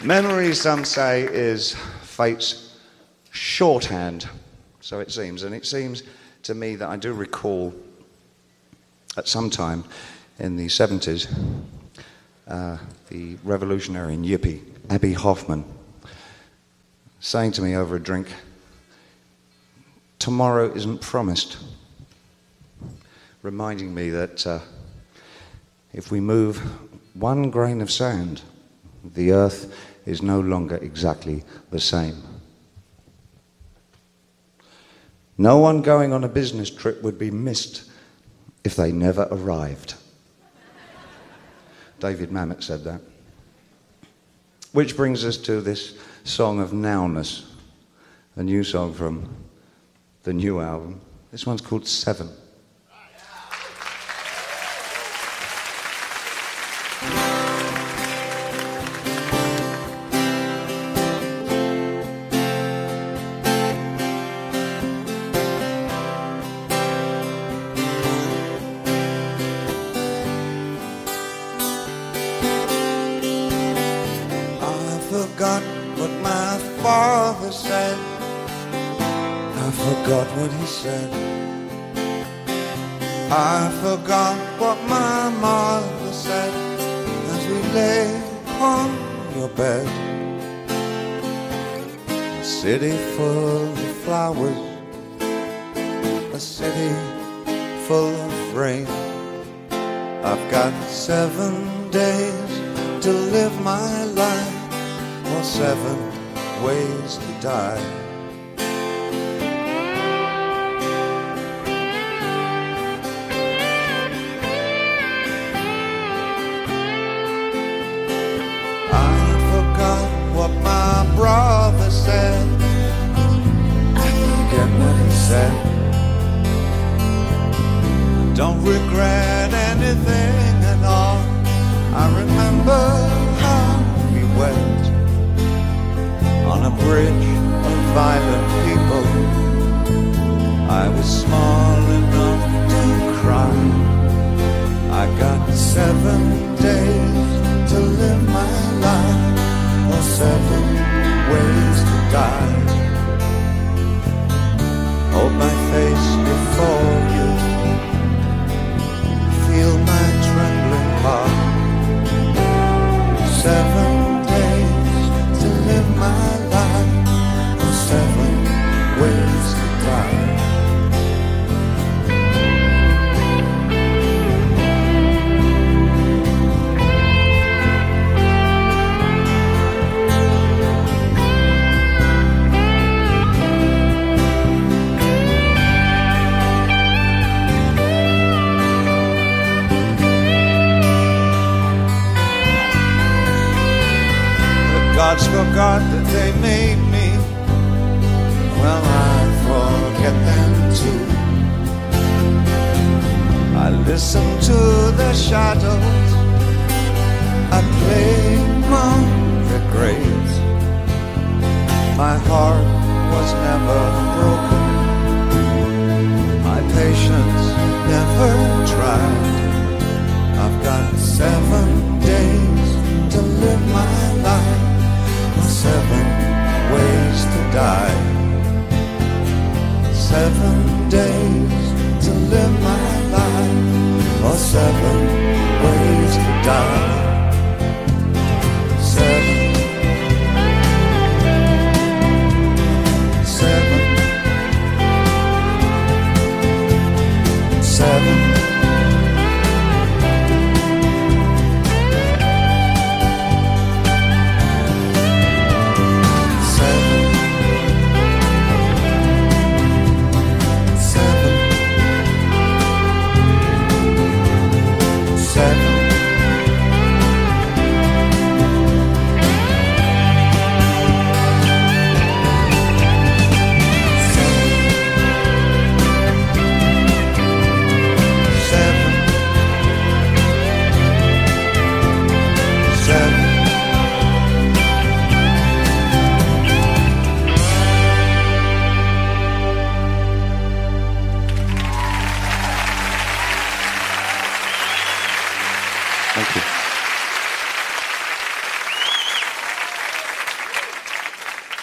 Memory, some say, is fate's shorthand, so it seems. And it seems to me that I do recall at some time in the 70s, the revolutionary and yippie Abbie Hoffman saying to me over a drink, "Tomorrow isn't promised," reminding me that if we move one grain of sand, the earth is no longer exactly the same. No one going on a business trip would be missed if they never arrived. David Mamet said that. Which brings us to this song of Nowness, a new song from the new album. This one's called Seven. Forgot what my father said. I forgot what he said. I forgot what my mother said as we lay upon your bed. A city full of flowers, a city full of rain. I've got 7 days to live my life, or 7 ways to die. I forgot what my brother said. I forget what he said. Don't regret anything at all. I remember how we went on a bridge of violent people. I was small enough to cry. I got 7 days to live my life, or 7 ways to die. Hold my face before you, feel my trembling heart. 7 days to live my life, or 7 ways to die. Gods forgot that they made me. Well, I forget them too. I listen to the shadows. I play my